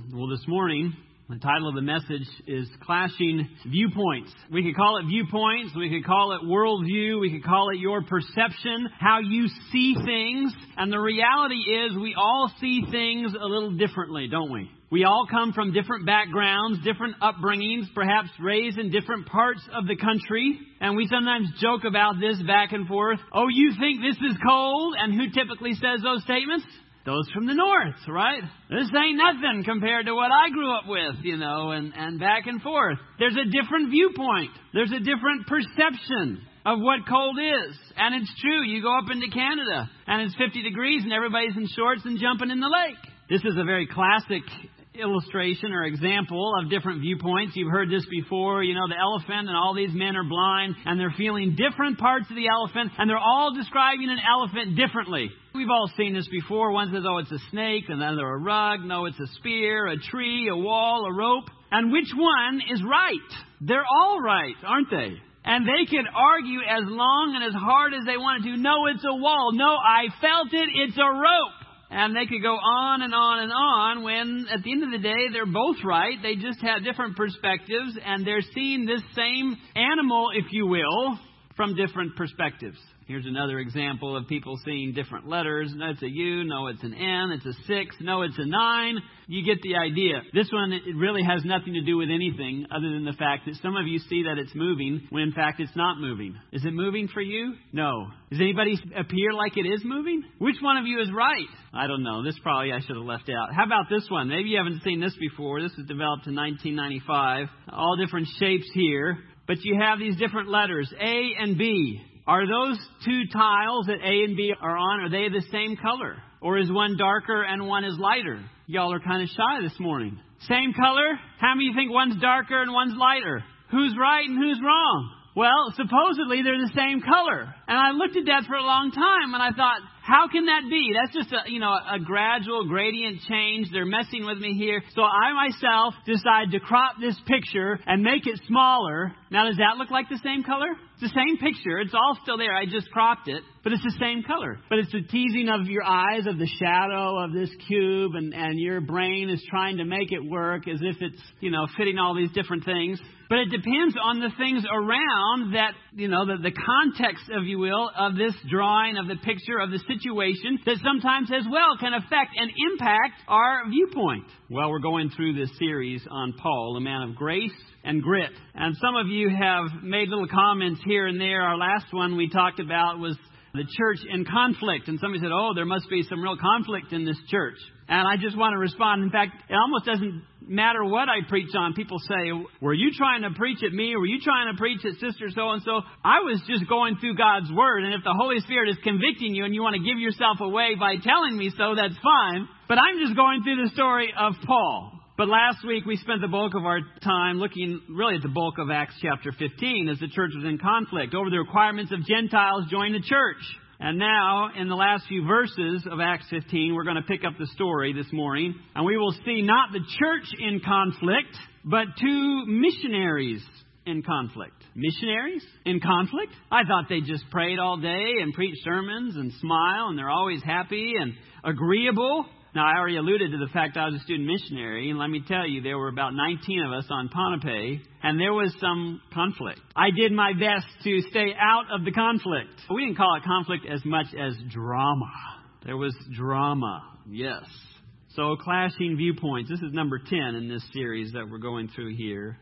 Well, this morning, the title of the message is Clashing Viewpoints. We could call it viewpoints, we could call it worldview, we could call it your perception, how you see things. And the reality is we all see things a little differently, don't we? We all come from different backgrounds, different upbringings, perhaps raised in different parts of the country. And we sometimes joke about this back and forth. Oh, you think this is cold? And who typically says those statements? Those from the north, right? This ain't nothing compared to what I grew up with, and back and forth. There's a different viewpoint. There's a different perception of what cold is. And it's true. You go up into Canada and it's 50 degrees and everybody's in shorts and jumping in the lake. This is a very classic illustration or example of different viewpoints. You've heard this before, the elephant, and all these men are blind and they're feeling different parts of the elephant and they're all describing an elephant differently. We've all seen this before. One says, oh, it's a snake, and then they're a rug. No, it's a spear, a tree, a wall, a rope. And which one is right? They're all right, aren't they? And they can argue as long and as hard as they want to. No, it's a wall. No, I felt it. It's a rope. And they could go on and on and on when, at the end of the day, they're both right. They just have different perspectives, and they're seeing this same animal, if you will, from different perspectives. Here's another example of people seeing different letters. No, it's a U. No, it's an N. It's a 6. No, it's a 9. You get the idea. This one, it really has nothing to do with anything other than the fact that some of you see that it's moving when, in fact, it's not moving. Is it moving for you? No. Does anybody appear like it is moving? Which one of you is right? I don't know. This probably I should have left out. How about this one? Maybe you haven't seen this before. This was developed in 1995. All different shapes here. But you have these different letters, A and B. Are those two tiles that A and B are they the same color? Or is one darker and one is lighter? Y'all are kind of shy this morning. Same color? How many think one's darker and one's lighter? Who's right and who's wrong? Well, supposedly they're the same color. And I looked at that for a long time and I thought, how can that be? That's just a gradual gradient change. They're messing with me here. So I myself decided to crop this picture and make it smaller. Now, does that look like the same color? It's the same picture. It's all still there. I just cropped it, but it's the same color. But it's the teasing of your eyes of the shadow of this cube, and your brain is trying to make it work as if it's, fitting all these different things. But it depends on the things around that, the context, if you will, of this drawing, of the picture, of the situation that sometimes as well can affect and impact our viewpoint. Well, we're going through this series on Paul, a man of grace and grit. And some of you have made little comments here and there. Our last one we talked about was the church in conflict. And somebody said, oh, there must be some real conflict in this church. And I just want to respond. In fact, it almost doesn't matter what I preach on. People say, were you trying to preach at me? Or were you trying to preach at Sister So-and-so? I was just going through God's Word. And if the Holy Spirit is convicting you and you want to give yourself away by telling me so, that's fine. But I'm just going through the story of Paul. But last week we spent the bulk of our time looking really at the bulk of Acts chapter 15 as the church was in conflict over the requirements of Gentiles join the church. And now, in the last few verses of Acts 15, we're going to pick up the story this morning. And we will see not the church in conflict, but two missionaries in conflict. Missionaries in conflict? I thought they just prayed all day and preached sermons and smile and they're always happy and agreeable. Now, I already alluded to the fact I was a student missionary, and let me tell you, there were about 19 of us on Pohnpei, and there was some conflict. I did my best to stay out of the conflict. We didn't call it conflict as much as drama. There was drama, yes. So, clashing viewpoints. This is number 10 in this series that we're going through here.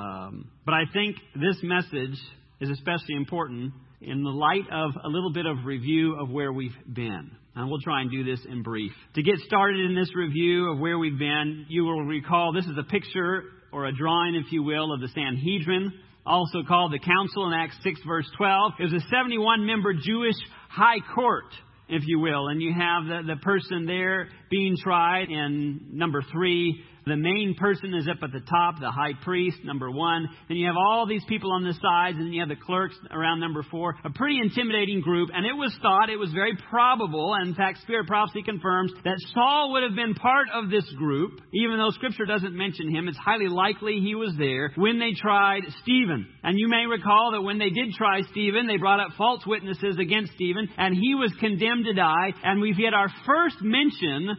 But I think this message is especially important in the light of a little bit of review of where we've been. And we'll try and do this in brief. To get started in this review of where we've been, you will recall this is a picture or a drawing, if you will, of the Sanhedrin, also called the Council in Acts 6, verse 12. It was a 71-member Jewish high court, if you will. And you have the person there being tried in number 3. The main person is up at the top, the high priest, number 1. Then you have all these people on the sides, and then you have the clerks around number 4. A pretty intimidating group, and it was thought, it was very probable, and in fact, Spirit prophecy confirms, that Saul would have been part of this group, even though Scripture doesn't mention him. It's highly likely he was there when they tried Stephen. And you may recall that when they did try Stephen, they brought up false witnesses against Stephen, and he was condemned to die. And we've had our first mention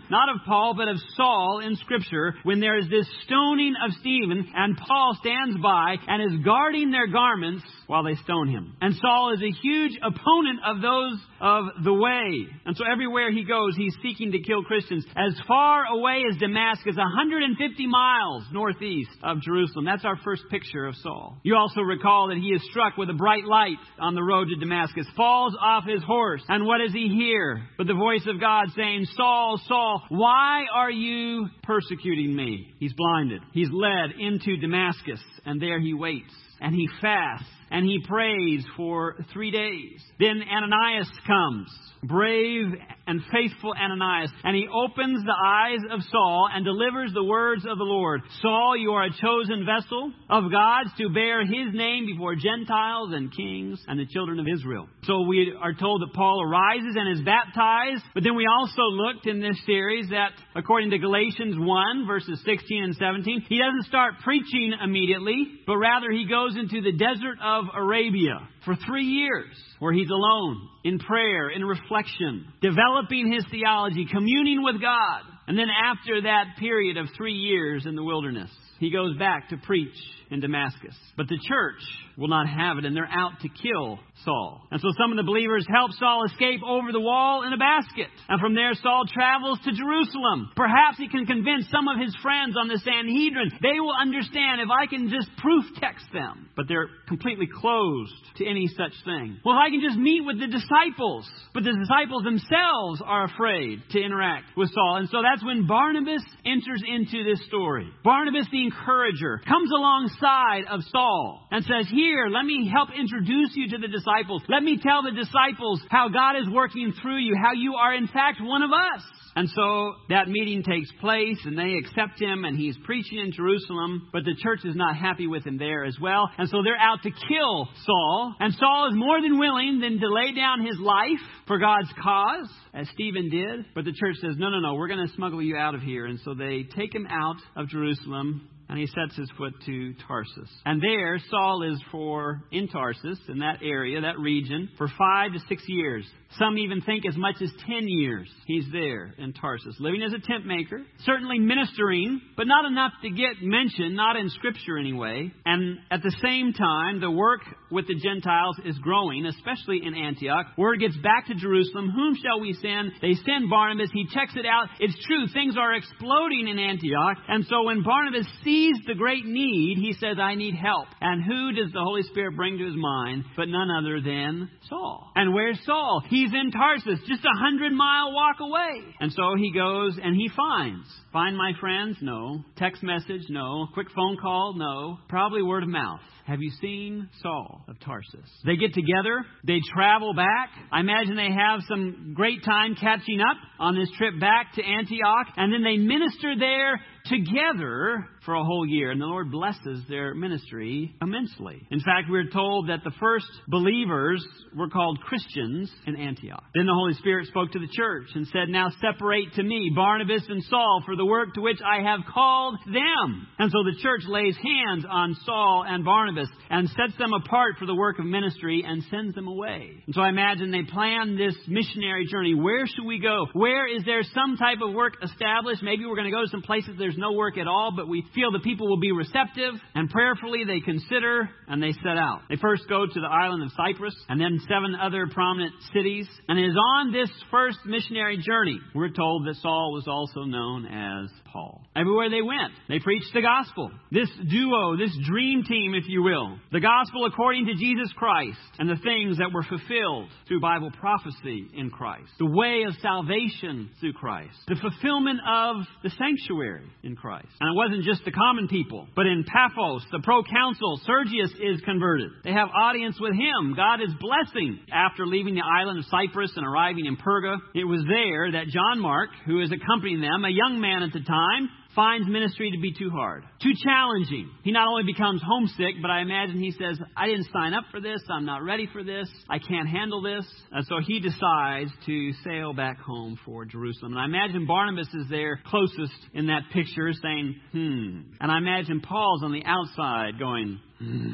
not of Paul, but of Saul in Scripture, when there is this stoning of Stephen, and Paul stands by and is guarding their garments while they stone him. And Saul is a huge opponent of those of the way. And so everywhere he goes, he's seeking to kill Christians. As far away as Damascus, 150 miles northeast of Jerusalem. That's our first picture of Saul. You also recall that he is struck with a bright light on the road to Damascus, falls off his horse, and what does he hear but the voice of God saying, Saul, Saul, why are you persecuting me? He's blinded. He's led into Damascus, and there he waits, and he fasts, and he prays for 3 days. Then Ananias comes, brave and faithful Ananias, and he opens the eyes of Saul and delivers the words of the Lord. Saul, you are a chosen vessel of God's to bear his name before Gentiles and kings and the children of Israel. So we are told that Paul arises and is baptized, but then we also looked in this series that according to Galatians 1, verses 16 and 17, he doesn't start preaching immediately, but rather he goes into the desert of Arabia for 3 years, where he's alone, in prayer, in reflection, developing his theology, communing with God. And then after that period of 3 years in the wilderness, he goes back to preach in Damascus. But the church will not have it, and they're out to kill Saul. And so some of the believers help Saul escape over the wall in a basket. And from there, Saul travels to Jerusalem. Perhaps he can convince some of his friends on the Sanhedrin. They will understand if I can just proof text them. But they're completely closed to any such thing. Well, if I can just meet with the disciples. But the disciples themselves are afraid to interact with Saul. And so that's when Barnabas enters into this story. Barnabas, the encourager, comes alongside of Saul and says, here, let me help introduce you to the disciples. Let me tell the disciples how God is working through you, how you are in fact one of us. And so that meeting takes place and they accept him and he's preaching in Jerusalem, but the church is not happy with him there as well. And so they're out to kill Saul. And Saul is more than willing then to lay down his life for God's cause, as Stephen did. But the church says, no, we're going to smuggle you out of here. And so they take him out of Jerusalem. And he sets his foot to Tarsus. And there, Saul is in Tarsus, in that area, that region, for 5 to 6 years. Some even think as much as 10 years he's there in Tarsus, living as a tent maker, certainly ministering, but not enough to get mentioned, not in Scripture anyway. And at the same time, the work with the Gentiles is growing, especially in Antioch. Word gets back to Jerusalem. Whom shall we send? They send Barnabas. He checks it out. It's true. Things are exploding in Antioch. And so when Barnabas sees the great need, he says, I need help. And who does the Holy Spirit bring to his mind but none other than Saul? And where's Saul? He's in Tarsus, just 100-mile walk away. And so he goes and he finds. Find my friends? No. Text message? No. Quick phone call? No. Probably word of mouth. Have you seen Saul of Tarsus? They get together. They travel back. I imagine they have some great time catching up on this trip back to Antioch. And then they minister there together for a whole year. And the Lord blesses their ministry immensely. In fact, we're told that the first believers were called Christians in Antioch. Then the Holy Spirit spoke to the church and said, now separate to me Barnabas and Saul for the work to which I have called them. And so the church lays hands on Saul and Barnabas and sets them apart for the work of ministry and sends them away. And so I imagine they plan this missionary journey. Where should we go? Where is there some type of work established? Maybe we're going to go to some places there's no work at all, but we feel the people will be receptive, and prayerfully they consider and they set out. They first go to the island of Cyprus and then 7 other prominent cities. And it is on this first missionary journey, we're told that Saul was also known as Paul. Everywhere they went, they preached the gospel. This duo, this dream team, if you will. The gospel according to Jesus Christ and the things that were fulfilled through Bible prophecy in Christ. The way of salvation through Christ. The fulfillment of the sanctuary in Christ. And it wasn't just the common people, but in Paphos, the proconsul, Sergius is converted. They have audience with him. God is blessing. After leaving the island of Cyprus and arriving in Perga, it was there that John Mark, who is accompanying them, a young man at the time, finds ministry to be too hard, too challenging. He not only becomes homesick, but I imagine he says, I didn't sign up for this. I'm not ready for this. I can't handle this. And so he decides to sail back home for Jerusalem. And I imagine Barnabas is there closest in that picture saying, And I imagine Paul's on the outside going,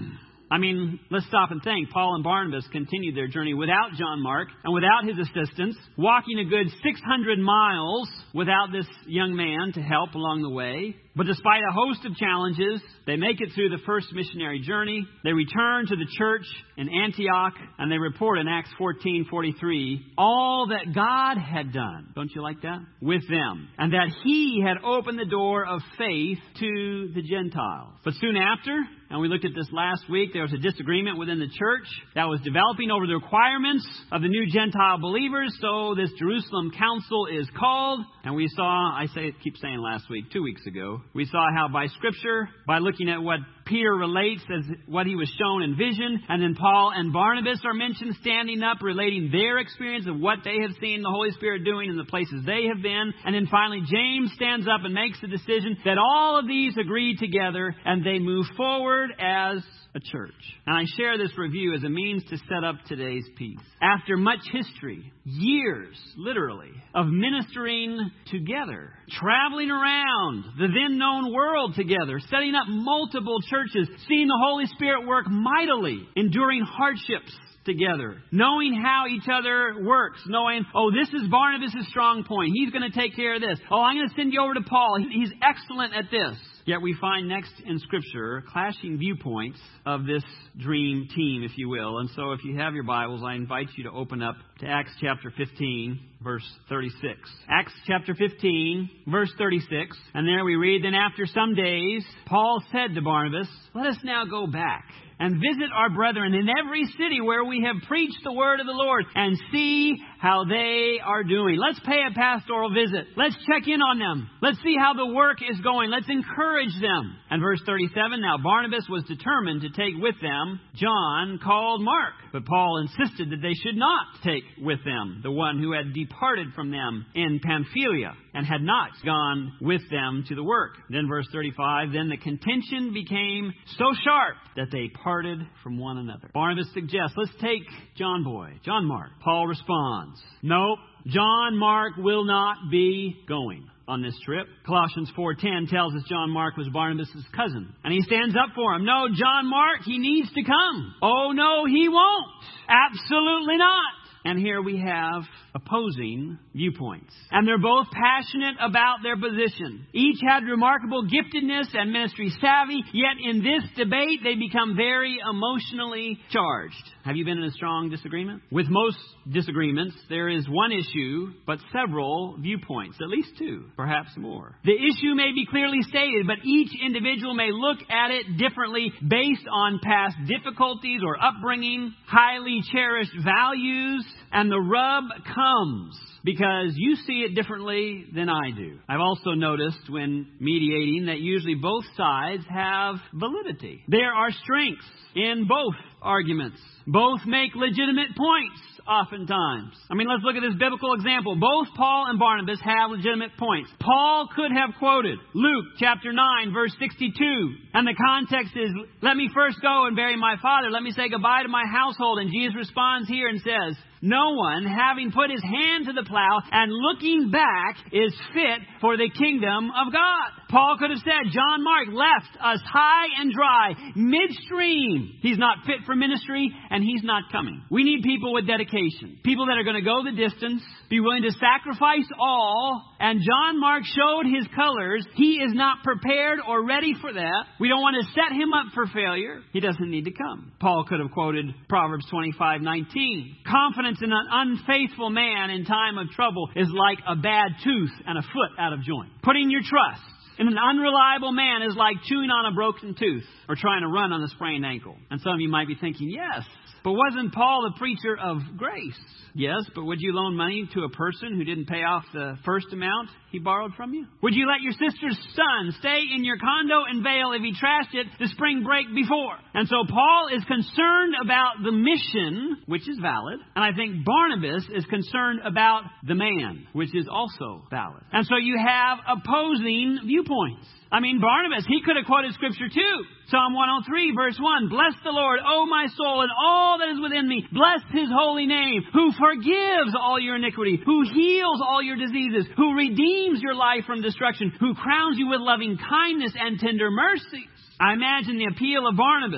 I mean, let's stop and think. Paul and Barnabas continued their journey without John Mark and without his assistance, walking a good 600 miles without this young man to help along the way. But despite a host of challenges, they make it through the first missionary journey. They return to the church in Antioch, and they report in Acts 14:43 all that God had done. Don't you like that? With them. And that He had opened the door of faith to the Gentiles. But soon after, and we looked at this last week, there was a disagreement within the church that was developing over the requirements of the new Gentile believers. So this Jerusalem Council is called. And we saw, keep saying last week, 2 weeks ago, we saw how by Scripture, by looking at what Peter relates as what he was shown in vision, and then Paul and Barnabas are mentioned standing up, relating their experience of what they have seen the Holy Spirit doing in the places they have been. And then finally, James stands up and makes the decision that all of these agree together and they move forward as a church. And I share this review as a means to set up today's piece. After much history, years, literally, of ministering together, traveling around the then known world together, setting up multiple churches, seeing the Holy Spirit work mightily, enduring hardships together, knowing how each other works, knowing, this is Barnabas' strong point. He's going to take care of this. I'm going to send you over to Paul. He's excellent at this. Yet we find next in Scripture clashing viewpoints of this dream team, if you will. And so if you have your Bibles, I invite you to open up to Acts chapter 15, verse 36. Acts chapter 15, verse 36. And there we read, "Then after some days, Paul said to Barnabas, 'Let us now go back and visit our brethren in every city where we have preached the word of the Lord, and see how they are doing.'" Let's pay a pastoral visit. Let's check in on them. Let's see how the work is going. Let's encourage them. And verse 37, "Now Barnabas was determined to take with them John, called Mark. But Paul insisted that they should not take with them the one who had departed from them in Pamphylia and had not gone with them to the work." Then verse 35, "Then the contention became so sharp that they parted from one another." Barnabas suggests, let's take John Mark. Paul responds, "Nope, John Mark will not be going on this trip." Colossians 4:10 tells us John Mark was Barnabas' cousin. And he stands up for him. "No, John Mark, he needs to come." "Oh, no, he won't. Absolutely not." And here we have opposing viewpoints. And they're both passionate about their position. Each had remarkable giftedness and ministry savvy, yet in this debate they become very emotionally charged. Have you been in a strong disagreement? With most disagreements, there is one issue, but several viewpoints, at least two, perhaps more. The issue may be clearly stated, but each individual may look at it differently based on past difficulties or upbringing, highly cherished values, and the rub comes because you see it differently than I do. I've also noticed when mediating that usually both sides have validity. There are strengths in both arguments. Both make legitimate points oftentimes. Let's look at this biblical example. Both Paul and Barnabas have legitimate points. Paul could have quoted Luke chapter 9, verse 62. And the context is, "Let me first go and bury my father. Let me say goodbye to my household." And Jesus responds here and says, "No one, having put his hand to the plow and looking back, is fit for the kingdom of God." Paul could have said, "John Mark left us high and dry, midstream. He's not fit for ministry, and he's not coming. We need people with dedication, people that are going to go the distance, be willing to sacrifice all." And John Mark showed his colors. He is not prepared or ready for that. We don't want to set him up for failure. He doesn't need to come. Paul could have quoted Proverbs 25:19. "Confidence in an unfaithful man in time of trouble is like a bad tooth and a foot out of joint." Putting your trust in an unreliable man is like chewing on a broken tooth or trying to run on a sprained ankle. And some of you might be thinking, yes, but wasn't Paul the preacher of grace? Yes, but would you loan money to a person who didn't pay off the first amount he borrowed from you? Would you let your sister's son stay in your condo in Vail if he trashed it the spring break before? And so Paul is concerned about the mission, which is valid. And I think Barnabas is concerned about the man, which is also valid. And so you have opposing viewpoints. Barnabas, he could have quoted Scripture too. Psalm 103, verse 1. "Bless the Lord, O my soul, and all that is within me. Bless His holy name, who forgives all your iniquity, who heals all your diseases, who redeems your life from destruction, who crowns you with loving kindness and tender mercies." I imagine the appeal of Barnabas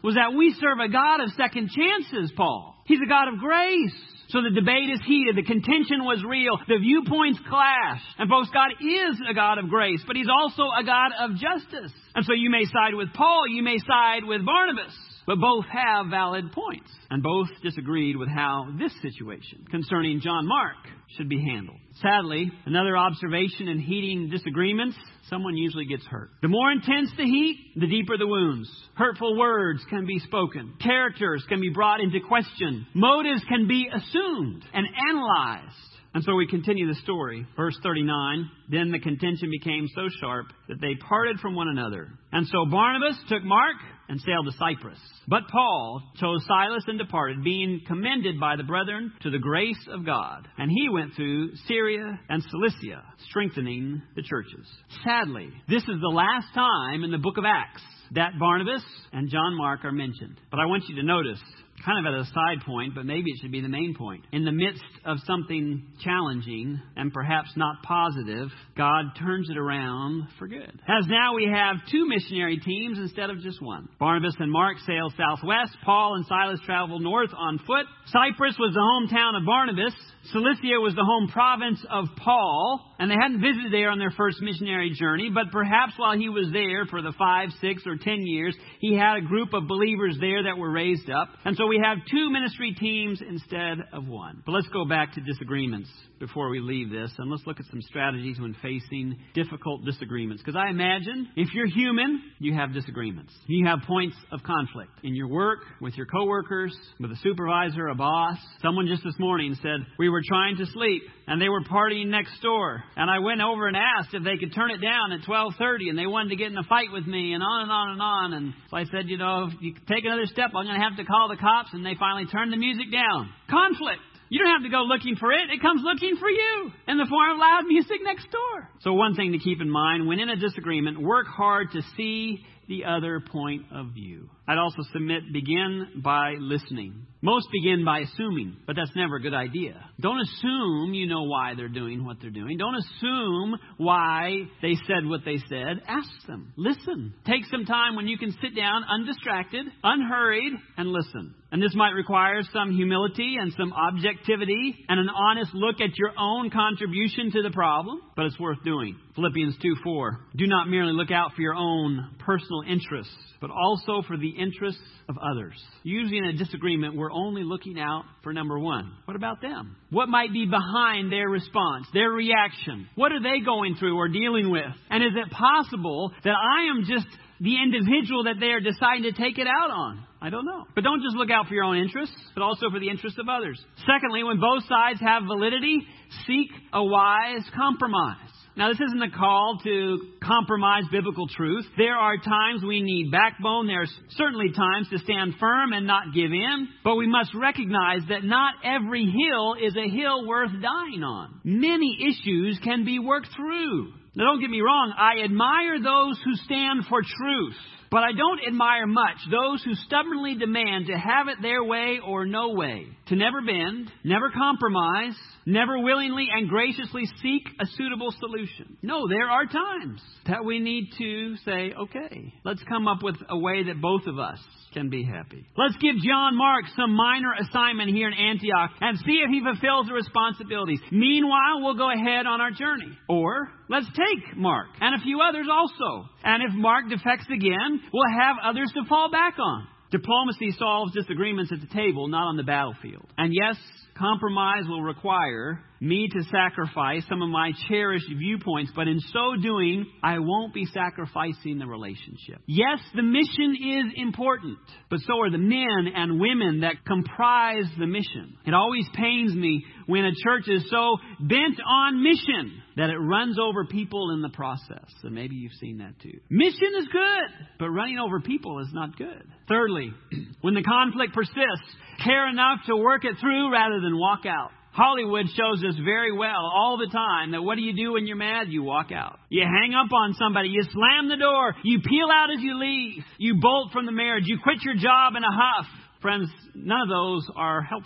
was that we serve a God of second chances, Paul. He's a God of grace. So the debate is heated. The contention was real. The viewpoints clash. And folks, God is a God of grace, but He's also a God of justice. And so you may side with Paul, you may side with Barnabas, but both have valid points. And both disagreed with how this situation concerning John Mark should be handled. Sadly, another observation in heating disagreements, someone usually gets hurt. The more intense the heat, the deeper the wounds. Hurtful words can be spoken. Characters can be brought into question. Motives can be assumed and analyzed. And so we continue the story. Verse 39, then the contention became so sharp that they parted from one another. And so Barnabas took Mark and sailed to Cyprus. But Paul chose Silas and departed, being commended by the brethren to the grace of God. And he went through Syria and Cilicia, strengthening the churches. Sadly, this is the last time in the book of Acts that Barnabas and John Mark are mentioned. But I want you to notice, kind of at a side point, but maybe it should be the main point. In the midst of something challenging and perhaps not positive, God turns it around for good. As now we have two missionary teams instead of just one. Barnabas and Mark sailed southwest. Paul and Silas traveled north on foot. Cyprus was the hometown of Barnabas. Cilicia was the home province of Paul, and they hadn't visited there on their first missionary journey, but perhaps while he was there for the 5, 6, or 10 years, he had a group of believers there that were raised up. And so we have two ministry teams instead of one. But let's go back to disagreements before we leave this, and let's look at some strategies when facing difficult disagreements. Because I imagine if you're human, you have disagreements. You have points of conflict in your work, with your coworkers, with a supervisor, a boss. Someone just this morning said, we were trying to sleep and they were partying next door. And I went over and asked if they could turn it down at 12:30, and they wanted to get in a fight with me, and on and on and on. And so I said, if you take another step, I'm going to have to call the cops. And they finally turned the music down. Conflict. You don't have to go looking for it. It comes looking for you in the form of loud music next door. So one thing to keep in mind, when in a disagreement, work hard to see the other point of view. I'd also submit, begin by listening. Most begin by assuming, but that's never a good idea. Don't assume you know why they're doing what they're doing. Don't assume why they said what they said. Ask them. Listen. Take some time when you can sit down undistracted, unhurried, and listen. And this might require some humility and some objectivity and an honest look at your own contribution to the problem, but it's worth doing. Philippians 2:4. Do not merely look out for your own personal interests, but also for the interests of others. Usually in a disagreement, we're only looking out for number one. What about them? What might be behind their response, their reaction? What are they going through or dealing with? And is it possible that I am just the individual that they are deciding to take it out on? I don't know. But don't just look out for your own interests, but also for the interests of others. Secondly, when both sides have validity, seek a wise compromise. Now, this isn't a call to compromise biblical truth. There are times we need backbone. There are certainly times to stand firm and not give in. But we must recognize that not every hill is a hill worth dying on. Many issues can be worked through. Now, don't get me wrong. I admire those who stand for truth. But I don't admire much those who stubbornly demand to have it their way or no way. To never bend, never compromise, never willingly and graciously seek a suitable solution. No, there are times that we need to say, okay, let's come up with a way that both of us can be happy. Let's give John Mark some minor assignment here in Antioch and see if he fulfills the responsibilities. Meanwhile, we'll go ahead on our journey. Or let's take Mark and a few others also. And if Mark defects again, we'll have others to fall back on. Diplomacy solves disagreements at the table, not on the battlefield. And yes, compromise will require me to sacrifice some of my cherished viewpoints, but in so doing, I won't be sacrificing the relationship. Yes, the mission is important, but so are the men and women that comprise the mission. It always pains me when a church is so bent on mission that it runs over people in the process. And maybe you've seen that too. Mission is good, but running over people is not good. Thirdly, when the conflict persists, care enough to work it through rather than walk out. Hollywood shows us very well all the time that what do you do when you're mad? You walk out. You hang up on somebody. You slam the door. You peel out as you leave. You bolt from the marriage. You quit your job in a huff. Friends, none of those are helpful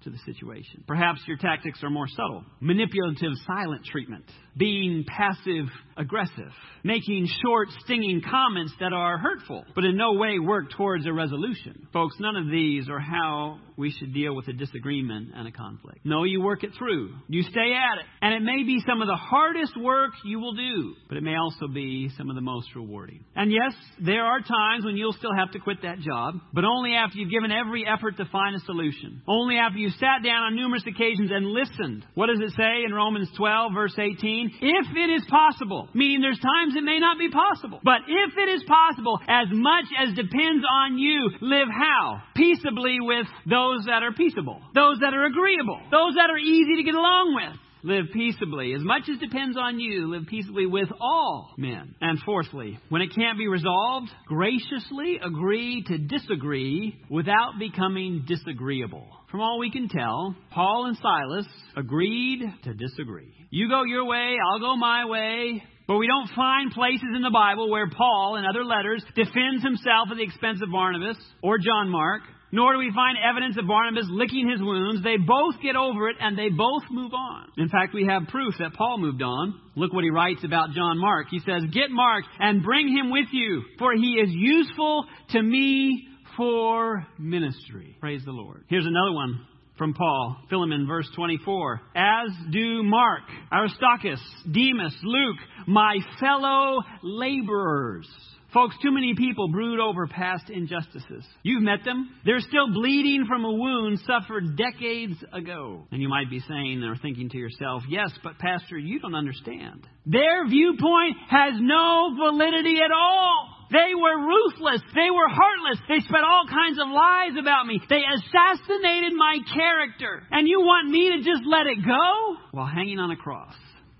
to the situation. Perhaps your tactics are more subtle. Manipulative silent treatment. Being passive aggressive. Making short, stinging comments that are hurtful, but in no way work towards a resolution. Folks, none of these are how we should deal with a disagreement and a conflict. No, you work it through. You stay at it. And it may be some of the hardest work you will do, but it may also be some of the most rewarding. And yes, there are times when you'll still have to quit that job, but only after you've given every effort to find a solution. Only after you've sat down on numerous occasions and listened. What does it say in Romans 12, verse 18? If it is possible, meaning there's times it may not be possible, but if it is possible, as much as depends on you, live how? Peaceably with those that are peaceable, those that are agreeable, those that are easy to get along with. Live peaceably. As much as depends on you, live peaceably with all men. And fourthly, when it can't be resolved, graciously agree to disagree without becoming disagreeable. From all we can tell, Paul and Silas agreed to disagree. You go your way, I'll go my way. But we don't find places in the Bible where Paul, in other letters, defends himself at the expense of Barnabas or John Mark. Nor do we find evidence of Barnabas licking his wounds. They both get over it and they both move on. In fact, we have proof that Paul moved on. Look what he writes about John Mark. He says, "Get Mark and bring him with you, for he is useful to me for ministry." Praise the Lord. Here's another one from Paul, Philemon, verse 24. "As do Mark, Aristarchus, Demas, Luke, my fellow laborers." Folks, too many people brood over past injustices. You've met them. They're still bleeding from a wound suffered decades ago. And you might be saying or thinking to yourself, yes, but Pastor, you don't understand. Their viewpoint has no validity at all. They were ruthless. They were heartless. They spread all kinds of lies about me. They assassinated my character. And you want me to just let it go? While hanging on a cross.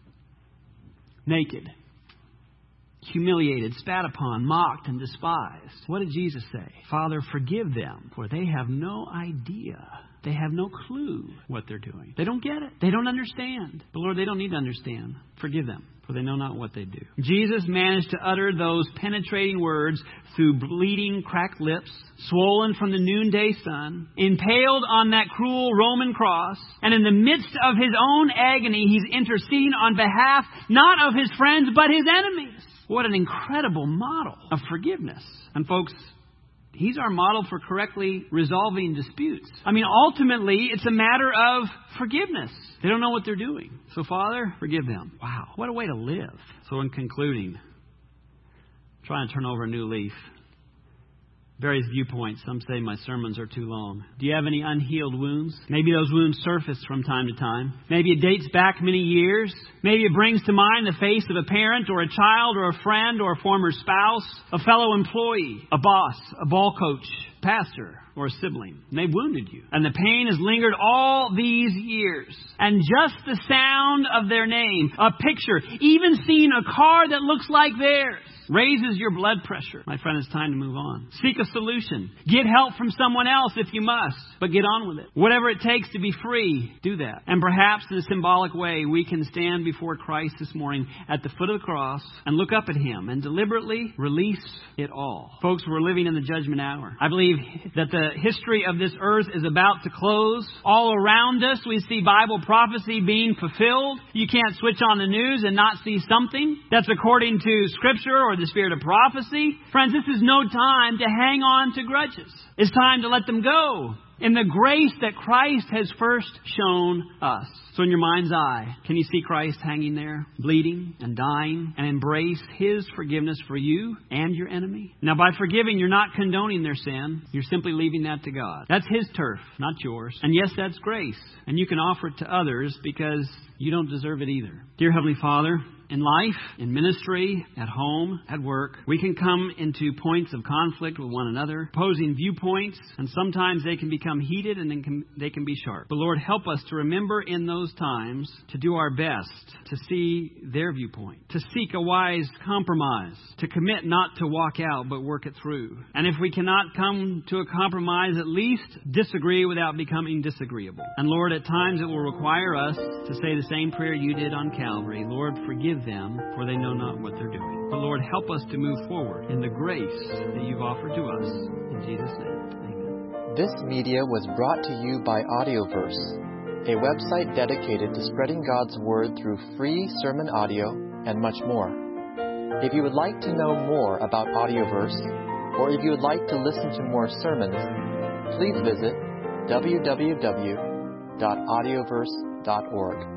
Naked. Humiliated, spat upon, mocked, and despised. What did Jesus say? "Father, forgive them, for they have no idea." They have no clue what they're doing. They don't get it. They don't understand. But Lord, they don't need to understand. Forgive them, for they know not what they do. Jesus managed to utter those penetrating words through bleeding, cracked lips, swollen from the noonday sun, impaled on that cruel Roman cross, and in the midst of his own agony, he's interceding on behalf not of his friends, but his enemies. What an incredible model of forgiveness. And folks, he's our model for correctly resolving disputes. I mean, ultimately, it's a matter of forgiveness. They don't know what they're doing. So, Father, forgive them. Wow, what a way to live. So, in concluding, trying to turn over a new leaf. Various viewpoints. Some say my sermons are too long. Do you have any unhealed wounds? Maybe those wounds surface from time to time. Maybe it dates back many years. Maybe it brings to mind the face of a parent or a child or a friend or a former spouse, a fellow employee, a boss, a ball coach, pastor, or a sibling. And they've wounded you. And the pain has lingered all these years. And just the sound of their name, a picture, even seeing a car that looks like theirs, raises your blood pressure. My friend, it's time to move on. Seek a solution. Get help from someone else if you must, but get on with it. Whatever it takes to be free, do that. And perhaps in a symbolic way, we can stand before Christ this morning at the foot of the cross and look up at Him and deliberately release it all. Folks, we're living in the judgment hour. I believe that the history of this earth is about to close. All around us, we see Bible prophecy being fulfilled. You can't switch on the news and not see something that's according to Scripture or the spirit of prophecy. Friends, this is no time to hang on to grudges. It's time to let them go in the grace that Christ has first shown us. So in your mind's eye, can you see Christ hanging there, bleeding and dying, and embrace His forgiveness for you and your enemy? Now, by forgiving, you're not condoning their sin. You're simply leaving that to God. That's His turf, not yours. And yes, that's grace. And you can offer it to others because you don't deserve it either. Dear Heavenly Father, in life, in ministry, at home, at work, we can come into points of conflict with one another, opposing viewpoints, and sometimes they can become heated and then they can be sharp. But Lord, help us to remember in those times to do our best to see their viewpoint, to seek a wise compromise, to commit not to walk out but work it through. And if we cannot come to a compromise, at least disagree without becoming disagreeable. And Lord, at times it will require us to say the same prayer you did on Calvary. Lord, forgive them, for they know not what they're doing. But Lord, help us to move forward in the grace that you've offered to us. In Jesus' name, amen. This media was brought to you by Audioverse, a website dedicated to spreading God's Word through free sermon audio and much more. If you would like to know more about Audioverse, or if you would like to listen to more sermons, please visit www.audioverse.org.